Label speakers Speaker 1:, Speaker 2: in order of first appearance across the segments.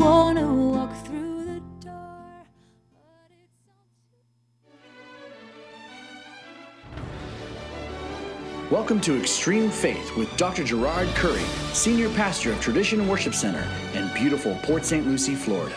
Speaker 1: wanna walk through the door, but it's all too...
Speaker 2: Welcome to Extreme Faith with Dr. Gerard Curry, Senior Pastor of Tradition Worship Center in beautiful Port St. Lucie, Florida.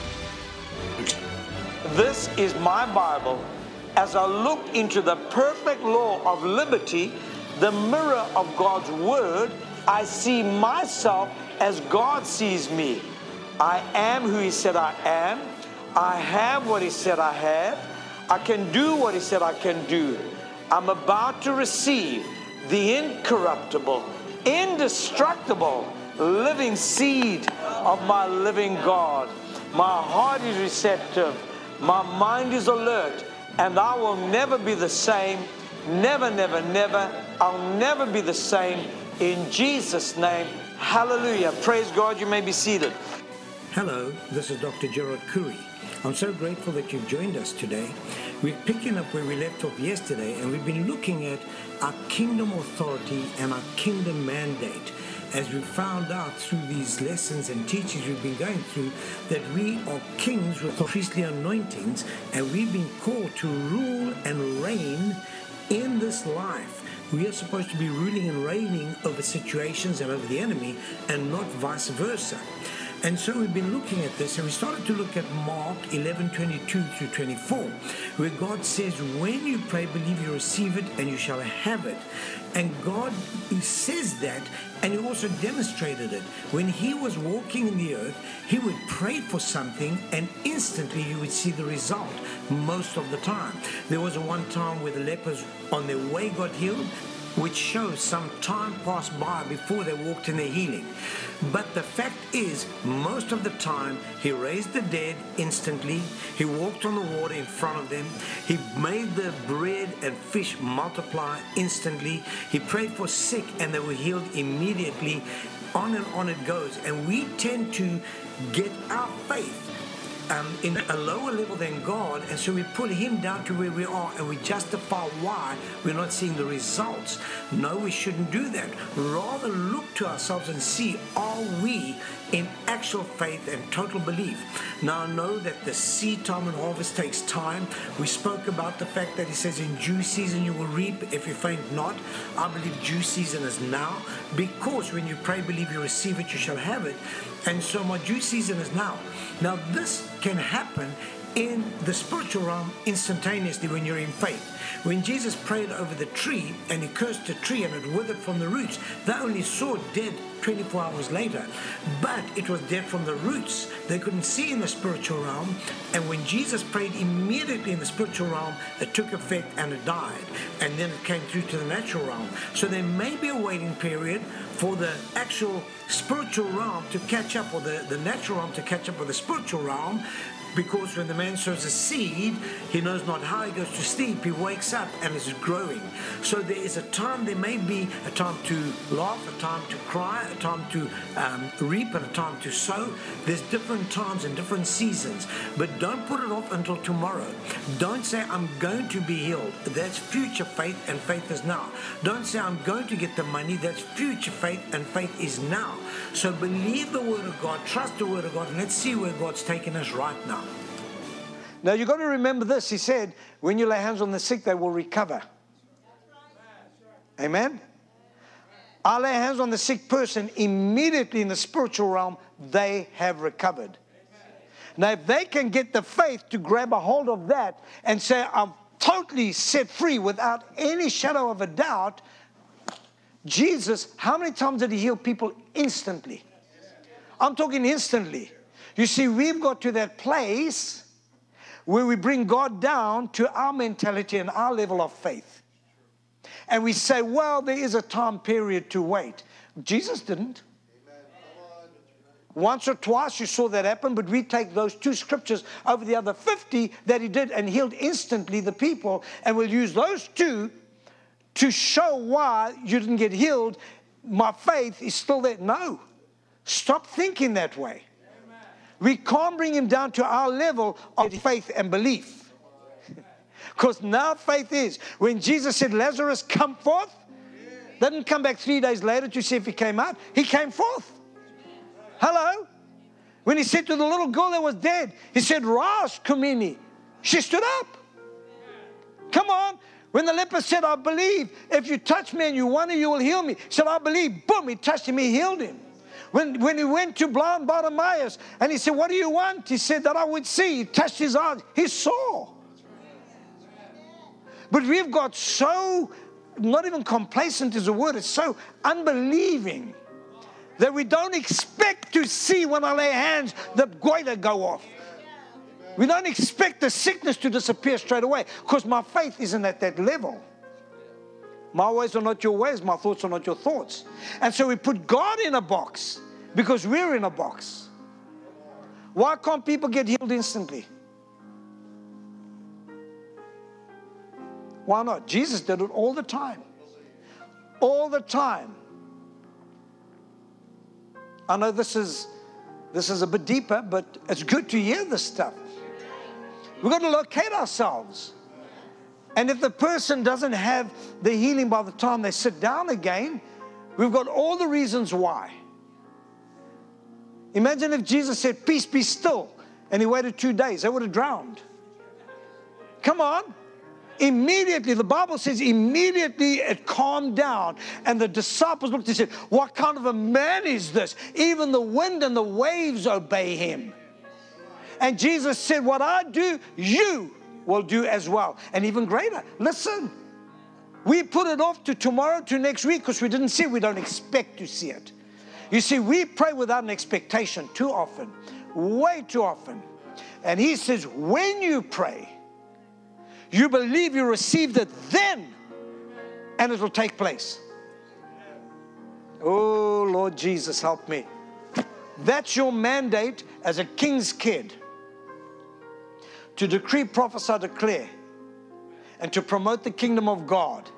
Speaker 3: This is my Bible. As I look into the perfect law of liberty, the mirror of God's Word, I see myself as God sees me. I am who He said I am. I have what He said I have. I can do what He said I can do. I'm about to receive the incorruptible, indestructible, living seed of my living God. My heart is receptive. My mind is alert. And I will never be the same. Never, never, never. I'll never be the same. In Jesus' name, hallelujah. Praise God. You may be seated.
Speaker 4: Hello, this is Dr. Gerard Curry. I'm so grateful that you've joined us today. We're picking up where we left off yesterday, and we've been looking at our kingdom authority and our kingdom mandate. As we found out through these lessons and teachings we've been going through, that we are kings with priestly anointings, and we've been called to rule and reign in this life. We are supposed to be ruling and reigning over situations and over the enemy, and not vice versa. And so we've been looking at this, and we started to look at Mark 11:22 through 24, where God says, when you pray, believe you receive it, and you shall have it. And God, He says that, and He also demonstrated it. When He was walking in the earth, He would pray for something, and instantly you would see the result most of the time. There was one time where the lepers on their way got healed, which shows some time passed by before they walked in their healing. But the fact is, most of the time, He raised the dead instantly. He walked on the water in front of them. He made the bread and fish multiply instantly. He prayed for sick and they were healed immediately. On and on it goes. And we tend to get our faith in a lower level than God, and so we put Him down to where we are, and we justify why we're not seeing the results. No, we shouldn't do that. Rather look to ourselves and see, are we in actual faith and total belief? Now I know that the seed time and harvest takes time. We spoke about the fact that He says in due season you will reap if you faint not. I believe due season is now, because when you pray, believe you receive it, you shall have it. And so my due season is now. Now this can happen in the spiritual realm instantaneously when you're in faith. When Jesus prayed over the tree and He cursed the tree and it withered from the roots, they only saw it dead 24 hours later, but it was dead from the roots. They couldn't see in the spiritual realm, and when Jesus prayed immediately in the spiritual realm, it took effect and it died, and then it came through to the natural realm. So there may be a waiting period for the actual spiritual realm to catch up, or the natural realm to catch up with the spiritual realm. Because when the man sows a seed, he knows not how he goes to sleep. He wakes up and is growing. So there is a time, there may be a time to laugh, a time to cry, a time to reap, and a time to sow. There's different times and different seasons. But don't put it off until tomorrow. Don't say, I'm going to be healed. That's future faith, and faith is now. Don't say, I'm going to get the money. That's future faith, and faith is now. So believe the Word of God, trust the Word of God, and let's see where God's taking us right now.
Speaker 3: Now you've got to remember this. He said, when you lay hands on the sick, they will recover. Amen? I lay hands on the sick person, immediately in the spiritual realm, they have recovered. Now if they can get the faith to grab a hold of that and say, I'm totally set free without any shadow of a doubt, Jesus, how many times did He heal people instantly? I'm talking instantly. You see, we've got to that place where we bring God down to our mentality and our level of faith. And we say, well, there is a time period to wait. Jesus didn't. Once or twice you saw that happen, but we take those two scriptures over the other 50 that He did and healed instantly the people, and we'll use those two to show why you didn't get healed. My faith is still there. No. Stop thinking that way. We can't bring Him down to our level of faith and belief. Because now faith is, when Jesus said, Lazarus, come forth, they didn't come back 3 days later to see if he came out. He came forth. Hello? When he said to the little girl that was dead, he said, "Rise, Kumini." She stood up. Come on. When the leper said, "I believe, if you touch me and you want to, you will heal me." He said, "I believe." Boom, he touched him, he healed him. When he went to blind Bartimaeus and he said, "What do you want?" He said, "That I would see." He touched his eyes, he saw. But we've got so, not even complacent is a word, it's so unbelieving that we don't expect to see when I lay hands the goiter go off. We don't expect the sickness to disappear straight away because my faith isn't at that level. My ways are not your ways. My thoughts are not your thoughts. And so we put God in a box because we're in a box. Why can't people get healed instantly? Why not? Jesus did it all the time. All the time. I know this is a bit deeper, but it's good to hear this stuff. We've got to locate ourselves. And if the person doesn't have the healing by the time they sit down again, we've got all the reasons why. Imagine if Jesus said, "Peace, be still," and he waited 2 days. They would have drowned. Come on. Immediately, the Bible says, immediately it calmed down. And the disciples looked and said, "What kind of a man is this? Even the wind and the waves obey him." And Jesus said, "What I do, you will do as well. And even greater." Listen, we put it off to tomorrow, to next week, because we didn't see it. We don't expect to see it. You see, we pray without an expectation too often, way too often. And he says, when you pray, you believe you received it then, and it will take place. Oh, Lord Jesus, help me. That's your mandate as a king's kid. To decree, prophesy, declare, and to promote the kingdom of God.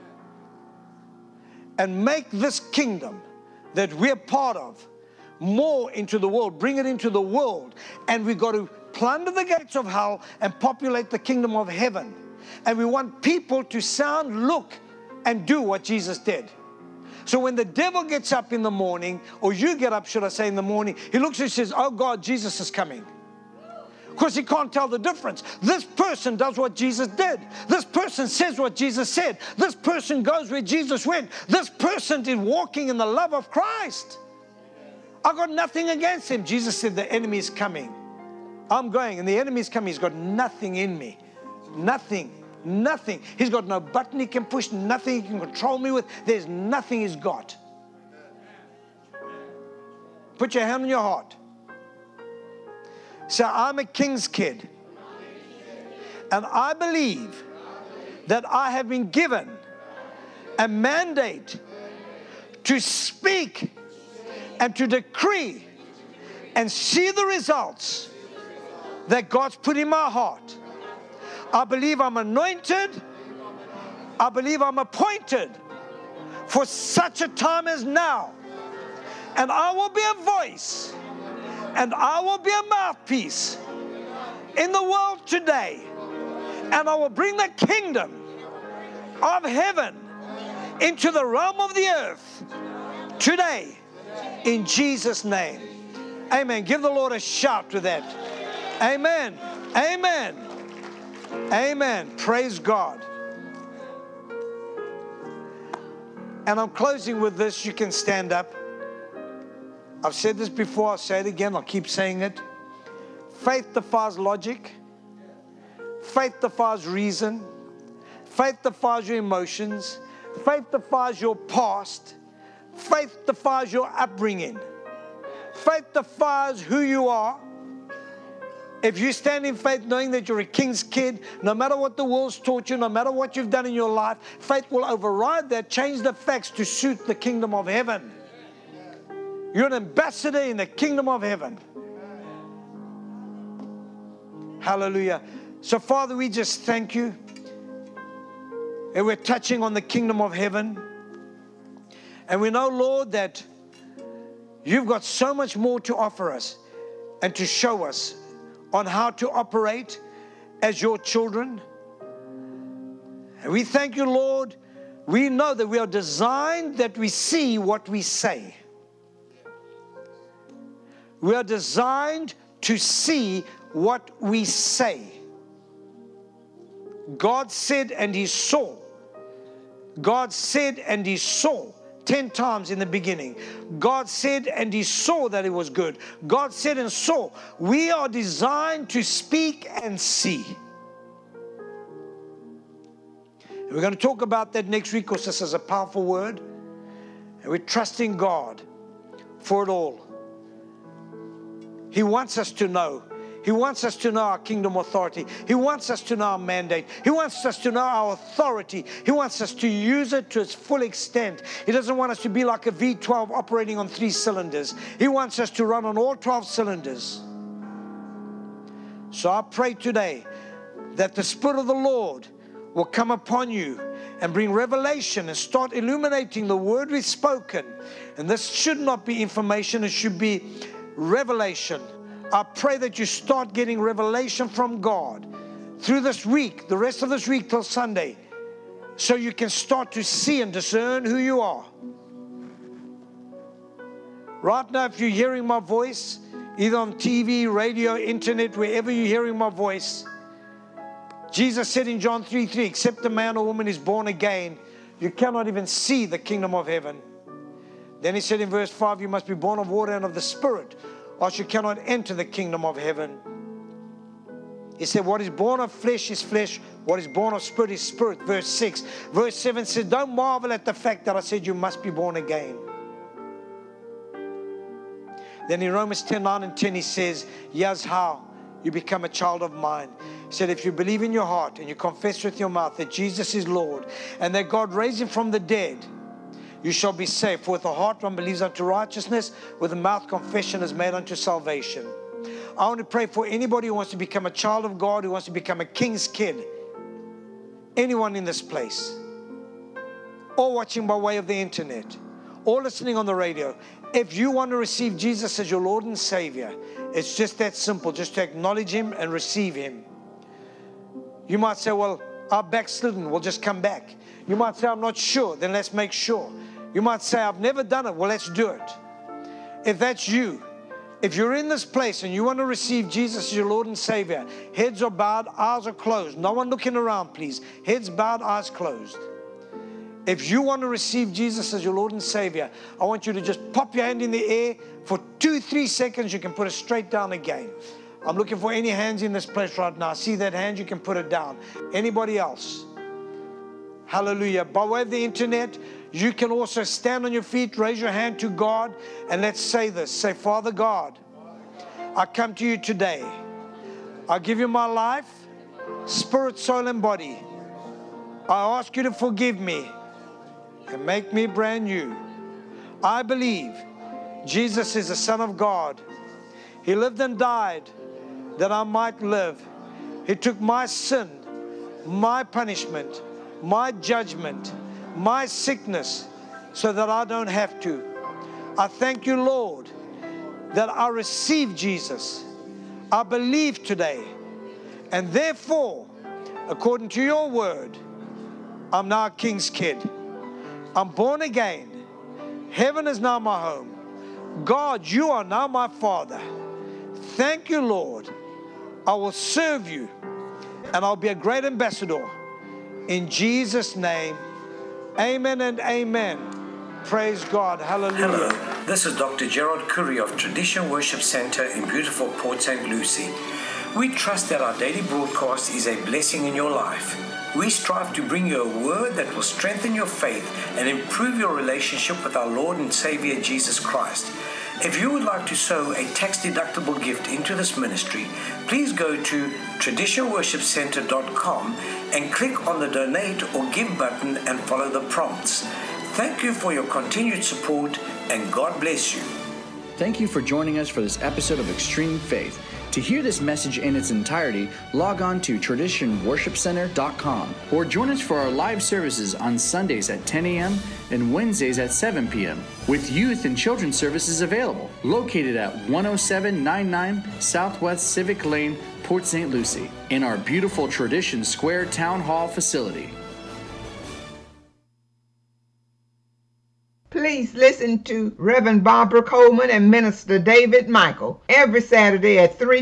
Speaker 3: And make this kingdom that we're part of more into the world. Bring it into the world. And we've got to plunder the gates of hell and populate the kingdom of heaven. And we want people to sound, look, and do what Jesus did. So when the devil gets up in the morning, or you get up, should I say, in the morning, he looks and says, "Oh God, Jesus is coming." Because he can't tell the difference. This person does what Jesus did. This person says what Jesus said. This person goes where Jesus went. This person is walking in the love of Christ. I've got nothing against him. Jesus said, "The enemy is coming. I'm going, and the enemy is coming. He's got nothing in me. Nothing. Nothing. He's got no button he can push. Nothing he can control me with. There's nothing he's got." Put your hand on your heart. So I'm a king's kid. And I believe that I have been given a mandate to speak and to decree and see the results that God's put in my heart. I believe I'm anointed. I believe I'm appointed for such a time as now. And I will be a voice. And I will be a mouthpiece in the world today. And I will bring the kingdom of heaven into the realm of the earth today. In Jesus' name. Amen. Give the Lord a shout to that. Amen. Amen. Amen. Praise God. And I'm closing with this. You can stand up. I've said this before, I'll say it again, I'll keep saying it. Faith defies logic. Faith defies reason. Faith defies your emotions. Faith defies your past. Faith defies your upbringing. Faith defies who you are. If you stand in faith knowing that you're a king's kid, no matter what the world's taught you, no matter what you've done in your life, faith will override that, change the facts to suit the kingdom of heaven. You're an ambassador in the kingdom of heaven. Hallelujah. So, Father, we just thank you. And we're touching on the kingdom of heaven. And we know, Lord, that you've got so much more to offer us and to show us on how to operate as your children. And we thank you, Lord. We know that we are designed that we see what we say. We are designed to see what we say. God said and He saw. God said and He saw. 10 times in the beginning. God said and He saw that it was good. God said and saw. We are designed to speak and see. And we're going to talk about that next week because this is a powerful word. And we're trusting God for it all. He wants us to know. He wants us to know our kingdom authority. He wants us to know our mandate. He wants us to know our authority. He wants us to use it to its full extent. He doesn't want us to be like a V12 operating on 3 cylinders. He wants us to run on all 12 cylinders. So I pray today that the Spirit of the Lord will come upon you and bring revelation and start illuminating the word we've spoken. And this should not be information, it should be revelation. I pray that you start getting revelation from God through this week, the rest of this week till Sunday, so you can start to see and discern who you are. Right now, if you're hearing my voice, either on TV, radio, internet, wherever you're hearing my voice, Jesus said in John 3:3, except a man or woman is born again, you cannot even see the kingdom of heaven. Then He said in verse 5, you must be born of water and of the Spirit, or you cannot enter the kingdom of heaven. He said, what is born of flesh is flesh. What is born of spirit is spirit. Verse 6. Verse 7 says, don't marvel at the fact that I said you must be born again. Then in Romans 10:9 and 10, He says, here's how you become a child of mine. He said, if you believe in your heart and you confess with your mouth that Jesus is Lord and that God raised Him from the dead, you shall be saved. For with the heart one believes unto righteousness, with the mouth confession is made unto salvation. I want to pray for anybody who wants to become a child of God, who wants to become a king's kid. Anyone in this place, or watching by way of the internet, or listening on the radio. If you want to receive Jesus as your Lord and Savior, it's just that simple, just to acknowledge Him and receive Him. You might say, well, I've backslidden, we'll just come back. You might say, I'm not sure, then let's make sure. You might say, I've never done it. Well, let's do it. If that's you, if you're in this place and you want to receive Jesus as your Lord and Savior, heads are bowed, eyes are closed. No one looking around, please. Heads bowed, eyes closed. If you want to receive Jesus as your Lord and Savior, I want you to just pop your hand in the air for 2-3 seconds. You can put it straight down again. I'm looking for any hands in this place right now. See that hand? You can put it down. Anybody else? Hallelujah. By way of the internet, you can also stand on your feet, raise your hand to God, and let's say this. Say, Father God, I come to you today. I give you my life, spirit, soul, and body. I ask you to forgive me and make me brand new. I believe Jesus is the Son of God. He lived and died that I might live. He took my sin, my punishment, my judgment, my sickness, so that I don't have to. I thank you, Lord, that I receive Jesus. I believe today. And therefore, according to your word, I'm now a king's kid. I'm born again. Heaven is now my home. God, you are now my Father. Thank you, Lord. I will serve you and I'll be a great ambassador. In Jesus' name, amen and amen. Praise God. Hallelujah.
Speaker 4: Hello, this is Dr. Gerard Curry of Tradition Worship Center in beautiful Port St. Lucie. We trust that our daily broadcast is a blessing in your life. We strive to bring you a word that will strengthen your faith and improve your relationship with our Lord and Savior Jesus Christ. If you would like to sow a tax-deductible gift into this ministry, please go to traditionworshipcenter.com and click on the donate or give button and follow the prompts. Thank you for your continued support and God bless you.
Speaker 2: Thank you for joining us for this episode of Extreme Faith. To hear this message in its entirety, log on to traditionworshipcenter.com or join us for our live services on Sundays at 10 a.m. and Wednesdays at 7 p.m. with youth and children's services available, located at 10799 Southwest Civic Lane, Port St. Lucie, in our beautiful Tradition Square Town Hall facility.
Speaker 5: Please please listen to Reverend Barbara Coleman and Minister David Michael every Saturday at 3